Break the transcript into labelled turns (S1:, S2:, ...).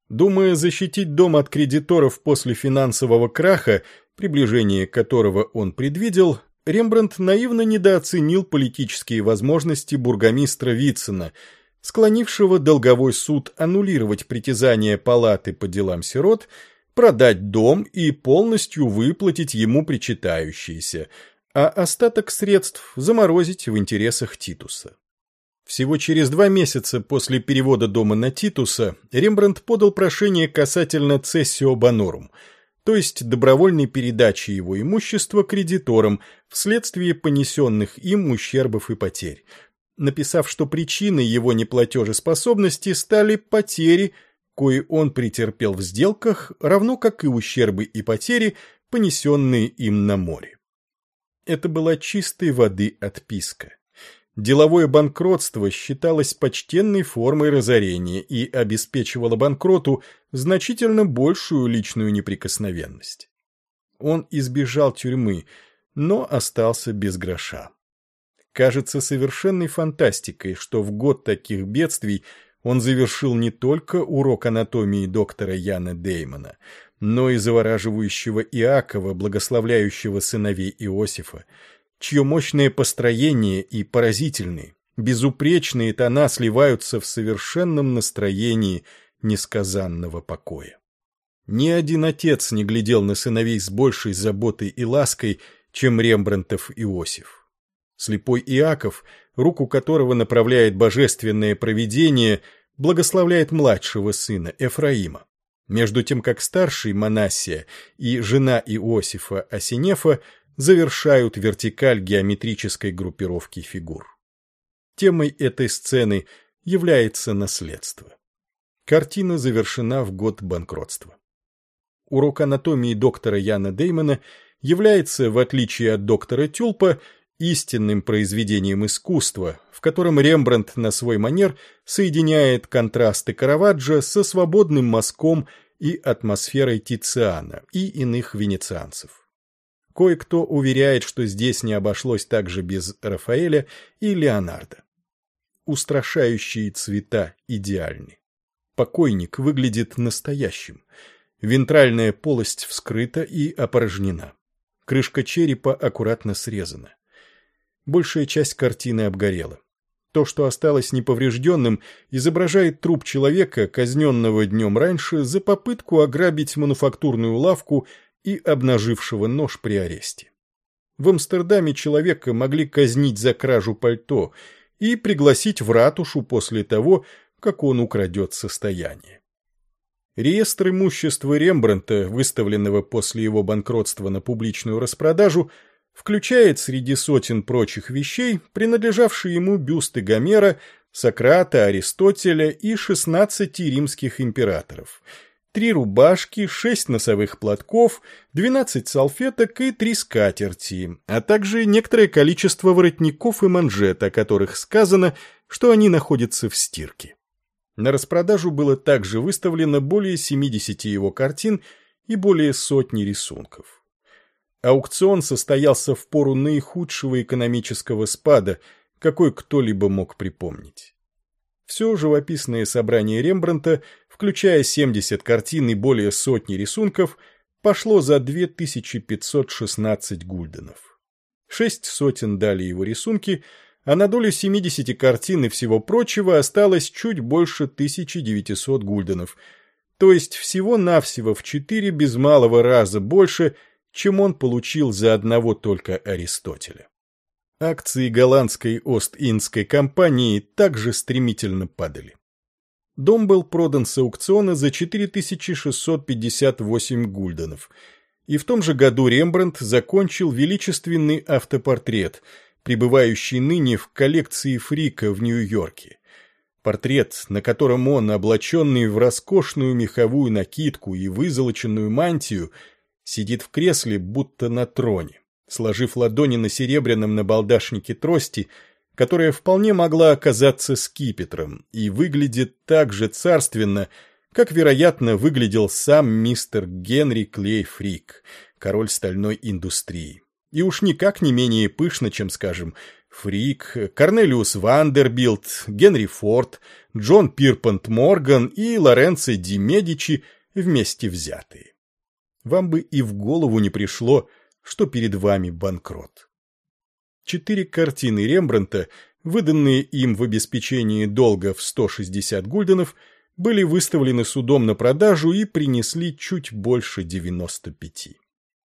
S1: Думая защитить дом от кредиторов после финансового краха, приближение которого он предвидел, Рембрандт наивно недооценил политические возможности бургомистра Вицина, склонившего долговой суд аннулировать притязания палаты по делам сирот, продать дом и полностью выплатить ему причитающиеся, а остаток средств заморозить в интересах Титуса. Всего через 2 месяца после перевода дома на Титуса Рембрандт подал прошение касательно цессио бонорум, то есть добровольной передачи его имущества кредиторам вследствие понесенных им ущербов и потерь, написав, что причиной его неплатежеспособности стали потери, кои он претерпел в сделках, равно как и ущербы и потери, понесенные им на море. Это была чистой воды отписка. Деловое банкротство считалось почтенной формой разорения и обеспечивало банкроту значительно большую личную неприкосновенность. Он избежал тюрьмы, но остался без гроша. Кажется совершенной фантастикой, что в год таких бедствий он завершил не только урок анатомии доктора Яна Деймана, но и завораживающего Иакова, благословляющего сыновей Иосифа, чье мощное построение и поразительные, безупречные тона сливаются в совершенном настроении несказанного покоя. Ни один отец не глядел на сыновей с большей заботой и лаской, чем Рембрандтов Иосиф. Слепой Иаков, руку которого направляет божественное провидение, благословляет младшего сына Эфраима, между тем как старший Манассия и жена Иосифа Асинефа завершают вертикаль геометрической группировки фигур. Темой этой сцены является наследство. Картина завершена в год банкротства. Урок анатомии доктора Яна Деймана является, в отличие от доктора Тюлпа, истинным произведением искусства, в котором Рембрандт на свой манер соединяет контрасты Караваджо со свободным мазком и атмосферой Тициана и иных венецианцев. Кое-кто уверяет, что здесь не обошлось также без Рафаэля и Леонардо. Устрашающие цвета идеальны. Покойник выглядит настоящим. Вентральная полость вскрыта и опорожнена. Крышка черепа аккуратно срезана. Большая часть картины обгорела. То, что осталось неповрежденным, изображает труп человека, казненного днем раньше за попытку ограбить мануфактурную лавку и обнажившего нож при аресте. В Амстердаме человека могли казнить за кражу пальто и пригласить в ратушу после того, как он украдет состояние. Реестр имущества Рембрандта, выставленного после его банкротства на публичную распродажу, включает среди сотен прочих вещей принадлежавшие ему бюсты Гомера, Сократа, Аристотеля и 16 римских императоров, 3 рубашки, 6 носовых платков, 12 салфеток и 3 скатерти, а также некоторое количество воротников и манжет, о которых сказано, что они находятся в стирке. На распродажу было также выставлено более 70 его картин и более сотни рисунков. Аукцион состоялся в пору наихудшего экономического спада, какой кто-либо мог припомнить. Все живописное собрание Рембрандта, включая 70 картин и более сотни рисунков, пошло за 2516 гульденов. 6 сотен дали его рисунки, а на долю 70 картин и всего прочего осталось чуть больше 1900 гульденов, то есть всего-навсего в 4 без малого раза больше, чем он получил за одного только Аристотеля. Акции голландской Ост-Индской компании также стремительно падали. Дом был продан с аукциона за 4658 гульденов, и в том же году Рембрандт закончил величественный автопортрет, пребывающий ныне в коллекции Фрика в Нью-Йорке. Портрет, на котором он, облаченный в роскошную меховую накидку и вызолоченную мантию, сидит в кресле, будто на троне, сложив ладони на серебряном набалдашнике трости, которая вполне могла оказаться скипетром, и выглядит так же царственно, как, вероятно, выглядел сам мистер Генри Клей Фрик, король стальной индустрии. И уж никак не менее пышно, чем, скажем, Фрик, Корнелиус Вандербилт, Генри Форд, Джон Пирпант Морган и Лоренцо ди Медичи вместе взятые. Вам бы и в голову не пришло, что перед вами банкрот. 4 картины Рембрандта, выданные им в обеспечении долга в 160 гульденов, были выставлены судом на продажу и принесли чуть больше 95.